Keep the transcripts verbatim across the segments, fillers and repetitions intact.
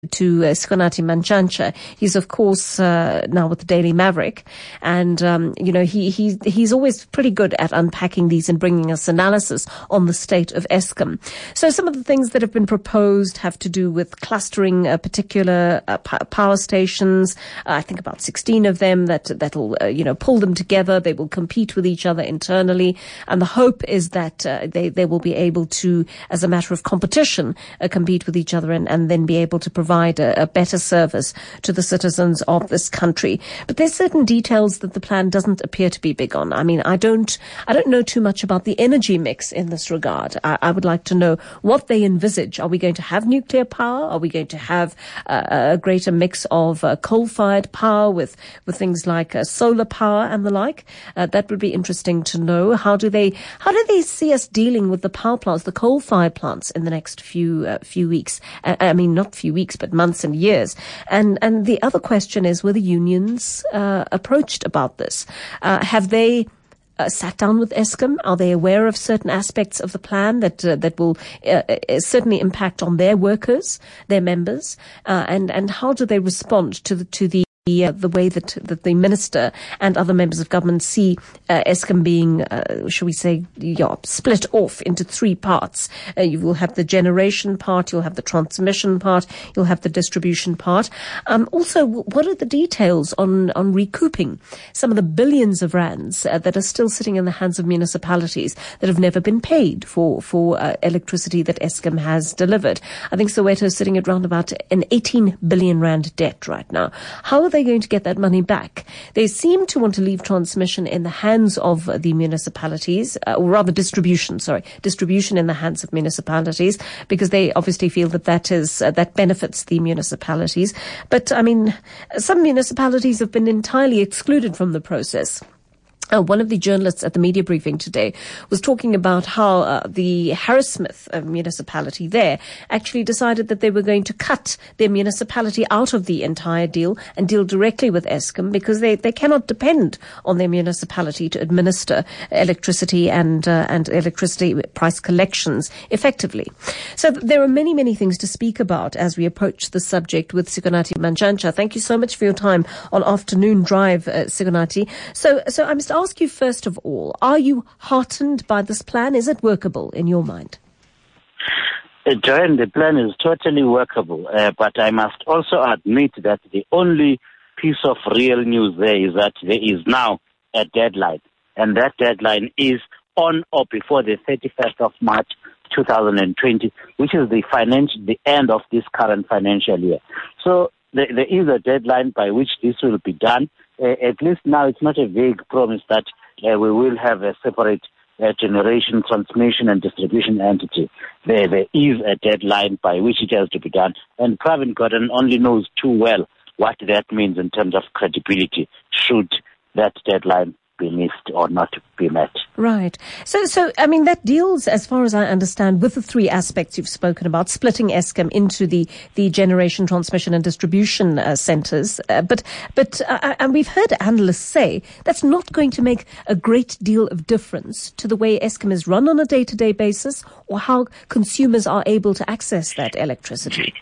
to uh, Sikonathi Mantshantsha. He's, of course, uh, now with the Daily Maverick. And, um, you know, he, he he's always pretty good at unpacking these and bringing us analysis on the state of Eskom. So some of the things that have been proposed have to do with clustering uh, particular uh, p- power stations. Uh, I think about sixteen of them that, that'll, uh, you know, pull them together. They will compete with each other internally. And the hope is that uh, they, they will be able to, as a matter of competition, uh, compete with each other and, and then be able to provide provide a, a better service to the citizens of this country. But there's certain details that the plan doesn't appear to be big on. I mean, I don't, I don't know too much about the energy mix in this regard. I, I would like to know what they envisage. Are we going to have nuclear power? Are we going to have uh, a greater mix of uh, coal-fired power with, with things like uh, solar power and the like? Uh, that would be interesting to know. How do they, how do they see us dealing with the power plants, the coal-fired plants in the next few, uh, few weeks? Uh, I mean, not few weeks, but months and years. And and the other question is, were the unions uh, approached about this? Uh, have they uh, sat down with Eskom? Are they aware of certain aspects of the plan that uh, that will uh, uh, certainly impact on their workers, their members? Uh, and and how do they respond to the to the The, uh, the way that, that the minister and other members of government see uh, Eskom being, uh, shall we say, yeah, split off into three parts. Uh, you will have the generation part, you'll have the transmission part, you'll have the distribution part. Um, also, what are the details on, on recouping some of the billions of rands uh, that are still sitting in the hands of municipalities that have never been paid for, for uh, electricity that Eskom has delivered? I think Soweto is sitting at around about an eighteen billion rand debt right now. How are they going to get that money back? They seem to want to leave transmission in the hands of the municipalities, uh, or rather distribution, sorry, distribution in the hands of municipalities, because they obviously feel that that is, uh, that benefits the municipalities. But, I mean, some municipalities have been entirely excluded from the process. Uh, one of the journalists at the media briefing today was talking about how uh, the Harrismith uh, municipality there actually decided that they were going to cut their municipality out of the entire deal and deal directly with Eskom because they, they cannot depend on their municipality to administer electricity and uh, and electricity price collections effectively. So th- there are many, many things to speak about as we approach the subject with Sikonathi Mantshantsha. Thank you so much for your time on Afternoon Drive, uh, Sikonathi. So, so I must ask you first of all, are you heartened by this plan? Is it workable in your mind? Uh, Joanne, the plan is totally workable, uh, but I must also admit that the only piece of real news there is that there is now a deadline, and that deadline is on or before the thirty-first of March two thousand twenty, which is the financial, the end of this current financial year. So there, there is a deadline by which this will be done. Uh, at least now it's not a vague promise that uh, we will have a separate uh, generation, transmission and distribution entity. There, there is a deadline by which it has to be done. And Pravin Gordhan only knows too well what that means in terms of credibility should that deadline be missed or not be met. Right. So, so I mean, that deals, as far as I understand, with the three aspects you've spoken about, splitting Eskom into the, the generation, transmission and distribution uh, centres. Uh, but, but uh, and we've heard analysts say that's not going to make a great deal of difference to the way Eskom is run on a day-to-day basis or how consumers are able to access that electricity.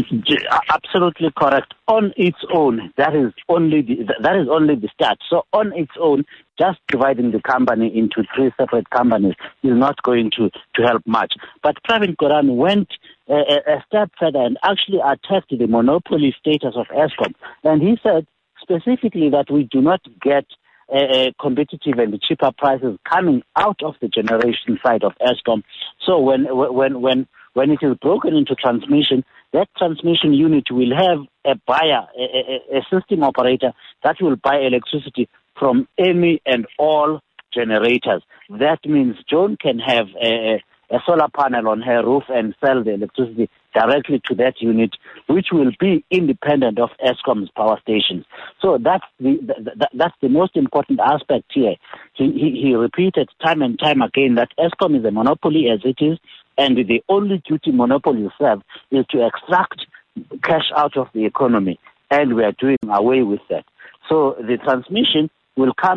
Absolutely correct. On its own, that is only the, that is only the start. So on its own, just dividing the company into three separate companies is not going to, to help much. But Pravin Gordhan went a, a step further and actually attacked the monopoly status of Eskom. And he said specifically that we do not get uh, competitive and cheaper prices coming out of the generation side of Eskom. So when when when when it is broken into transmission, that transmission unit will have a buyer, a, a, a system operator that will buy electricity from any and all generators. That means Joan can have a, a solar panel on her roof and sell the electricity directly to that unit, which will be independent of Eskom's power stations. So that's the, the that's the most important aspect here. He, he, he repeated time and time again that Eskom is a monopoly as it is, and the only duty monopolies have is to extract cash out of the economy, and we are doing away with that. So the transmission will come in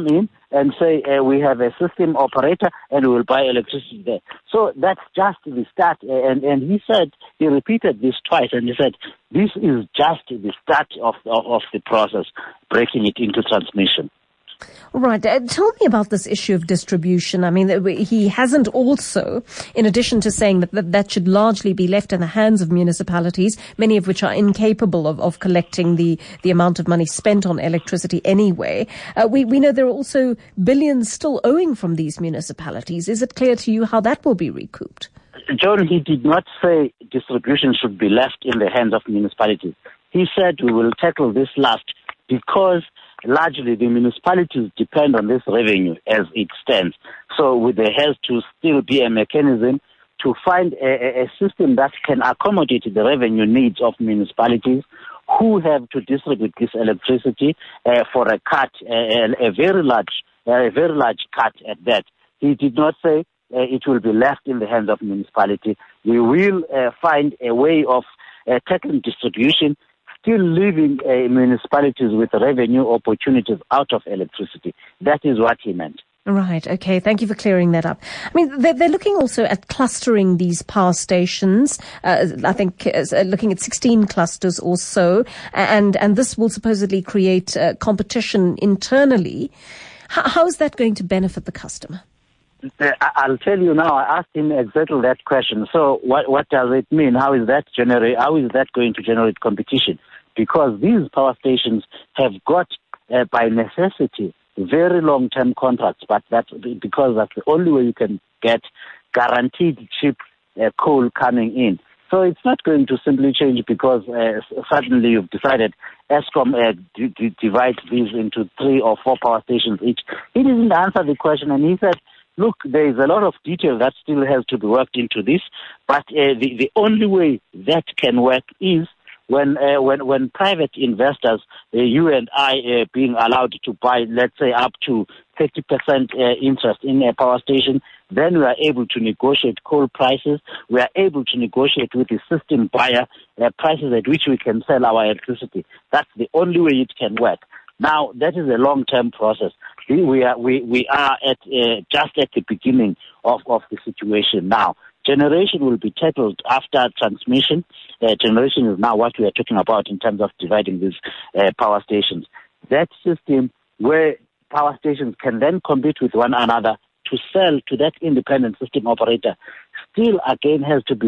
and say uh, we have a system operator and we will buy electricity there. So that's just the start. And, and he said, he repeated this twice, and he said, this is just the start of, of, of the process, breaking it into transmission. Right. Uh, tell me about this issue of distribution. I mean, he hasn't also, in addition to saying that that, that should largely be left in the hands of municipalities, many of which are incapable of, of collecting the, the amount of money spent on electricity anyway. Uh, we, we know there are also billions still owing from these municipalities. Is it clear to you how that will be recouped? John, he did not say distribution should be left in the hands of municipalities. He said we will tackle this last because largely the municipalities depend on this revenue as it stands. So there has to still be a mechanism to find a, a system that can accommodate the revenue needs of municipalities who have to distribute this electricity uh, for a cut, uh, a very large, uh, a very large cut at that. He did not say uh, it will be left in the hands of municipality. We will uh, find a way of uh, tackling distribution, still leaving uh, municipalities with revenue opportunities out of electricity. That is what he meant. Right. Okay. Thank you for clearing that up. I mean, they're, they're looking also at clustering these power stations. Uh, I think uh, looking at sixteen clusters or so, and and this will supposedly create uh, competition internally. H- how is that going to benefit the customer? Uh, I'll tell you now. I asked him exactly that question. So, what what does it mean? How is that generate? How is that going to generate competition? Because these power stations have got, uh, by necessity, very long-term contracts, but that's because that's the only way you can get guaranteed cheap uh, coal coming in. So it's not going to simply change because uh, suddenly you've decided Eskom uh, d- d- divides these into three or four power stations each. He didn't answer the question, and he said, look, there is a lot of detail that still has to be worked into this, but uh, the, the only way that can work is when uh, when when private investors, uh, you and I, uh, being allowed to buy, let's say, up to thirty percent uh, interest in a power station, then we are able to negotiate coal prices. We are able to negotiate with the system buyer uh, prices at which we can sell our electricity. That's the only way it can work. Now, that is a long-term process. We, we are we, we are at uh, just at the beginning of, of the situation now. Generation will be tackled after transmission. Uh, generation is now what we are talking about in terms of dividing these uh, power stations. That system where power stations can then compete with one another to sell to that independent system operator still again has to be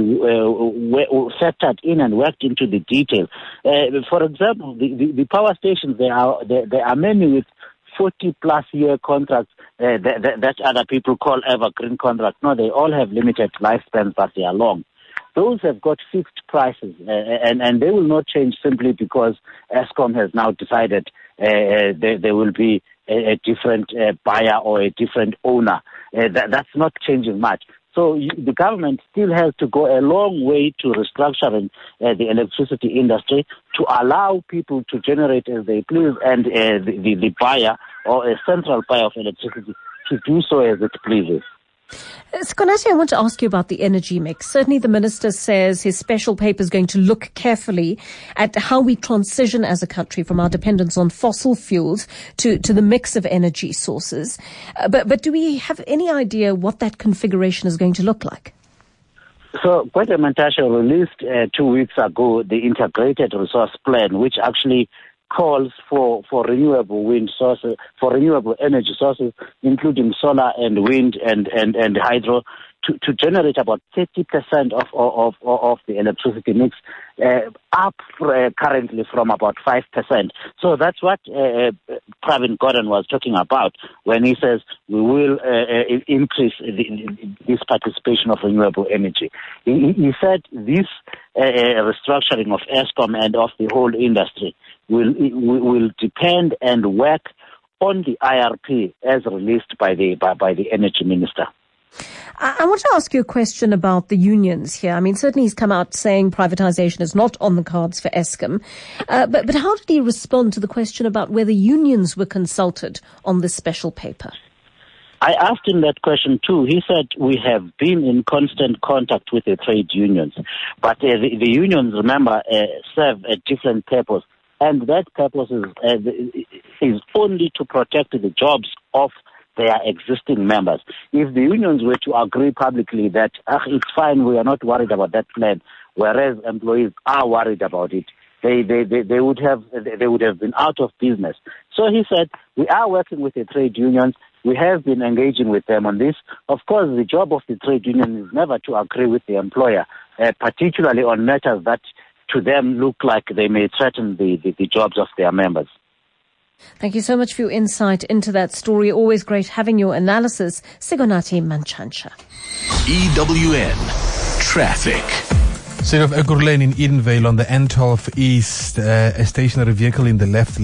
uh, factored in and worked into the detail. Uh, for example, the, the, the power stations, there are, there, there are many with forty plus year contracts uh, that, that, that other people call evergreen contracts. No, they all have limited lifespans, but they are long. Those have got fixed prices, uh, and, and they will not change simply because Eskom has now decided uh, there, there will be a, a different uh, buyer or a different owner. Uh, that, that's not changing much. So you, the government still has to go a long way to restructuring uh, the electricity industry to allow people to generate as they please, and uh, the, the, the buyer or a central buyer of electricity to do so as it pleases. Skonasi, I want to ask you about the energy mix. Certainly the minister says his special paper is going to look carefully at how we transition as a country from our dependence on fossil fuels to, to the mix of energy sources. Uh, but, but do we have any idea what that configuration is going to look like? So, Gwede Mantashe released uh, two weeks ago the Integrated Resource Plan, which actually calls for, for renewable wind sources, for renewable energy sources, including solar and wind and, and, and hydro, to, to generate about thirty percent of, of, of, of the electricity mix, uh, up for, uh, currently from about five percent. So that's what uh, Pravin Gordhan was talking about when he says we will uh, increase the, this participation of renewable energy. He, he said this uh, restructuring of Eskom and of the whole industry will will depend and work on the I R P as released by the by, by the energy minister. I want to ask you a question about the unions here. I mean, certainly he's come out saying privatization is not on the cards for Eskom. Uh, but, but how did he respond to the question about whether unions were consulted on this special paper? I asked him that question too. He said we have been in constant contact with the trade unions. But uh, the, the unions, remember, uh, serve a different purpose. And that purpose is, uh, is only to protect the jobs of their existing members. If the unions were to agree publicly that ah, it's fine, we are not worried about that plan, whereas employees are worried about it, they, they, they, they would have they would have been out of business. So he said, we are working with the trade unions. We have been engaging with them on this. Of course, the job of the trade union is never to agree with the employer, uh, particularly on matters that to them look like they may threaten the, the, the jobs of their members. Thank you so much for your insight into that story. Always great having your analysis. Sigonati Mantshantsha. E W N Traffic. City of Ekurhuleni in Edenvale on the N twelve East, uh, a stationary vehicle in the left